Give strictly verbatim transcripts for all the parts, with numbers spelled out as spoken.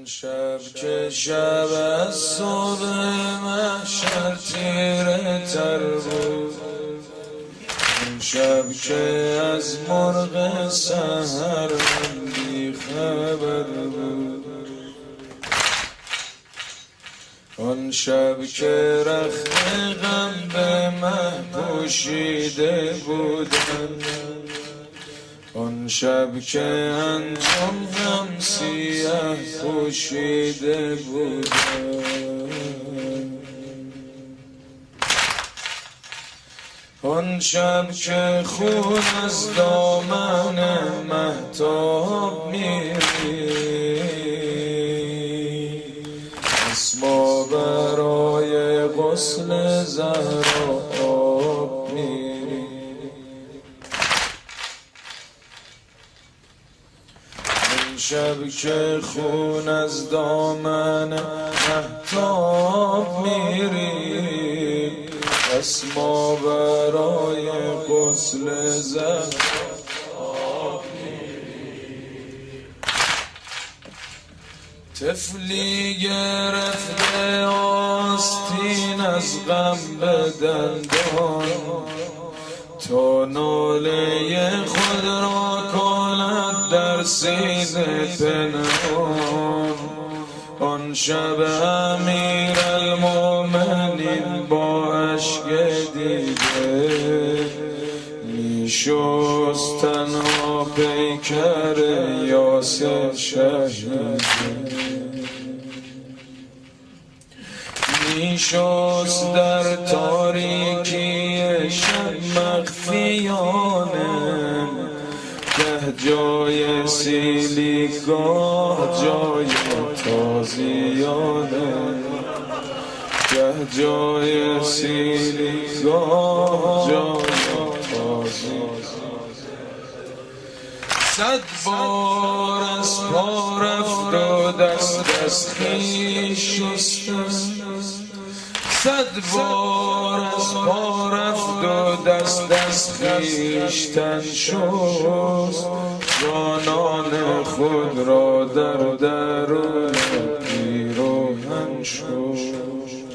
شب که شب از صبح محشر تیره تر بود، اون شب که از مرغ سحر بی خبر بود، آن شب که رخت غم به مه پوشیده بودن، آن شب که انجام هم سیاه پوشیده بودن، آن شب که خون از دامن مهتاب می‌ریخت، اسما برای غسل زهرا آب می‌ریخت، آن شب که خون از دامن مهتاب می‌ریخت، اسما برای غسل زهرا آب می‌ریخت. طفلی گرفته آستین از غم به دندان، تا ناله خود را کند در سینه پنهان، آن شب امیرالمومنین با اشک دیده میشست تنها پیکر یاسر شهید، میشست در تاریکی شب مخفیانه، گه جای سیلی گاه جای تازیانه، گه جای سیلی گاه جای تازیانه. صد بار از پا رفت و دست از خویش شستم، صد بار از پا رفت و دست از خویشتن شست، جانان خود را در درون پیراهن شست.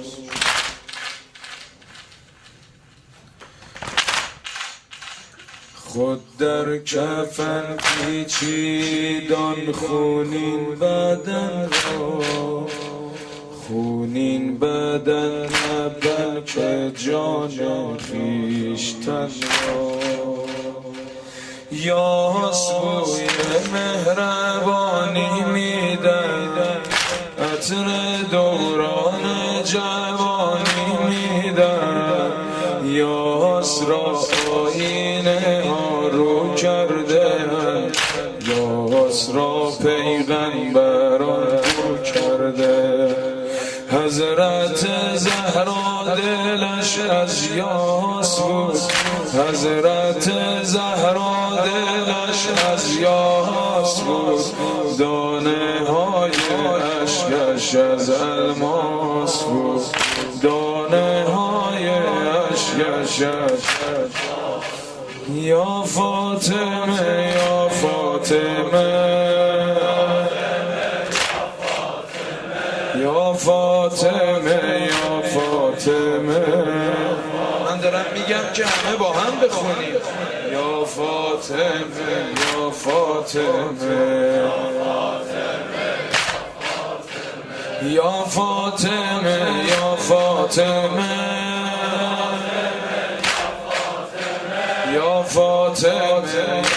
خود در کفن پیچید آن خونین بدن را، خونین بدن نه بلکه جان خویشتن را، یاس بوی مهربانی میدن، عطر دوران جوانی میدن، یاس را آینه ها رو کرده، یاس را پیغمبران رو کرده، حضرت زهرا دلش از یاس بود، حضرت زهرا دلش از یاس بود، دانه های اشکش از الماس بود، دانه های اشکش از یا فاطمه یا فاطمه یا فاطمه یا فاطمه. من دارم میگم که همه با هم بخونیم، یا فاطمه یا فاطمه یا فاطمه یا فاطمه یا فاطمه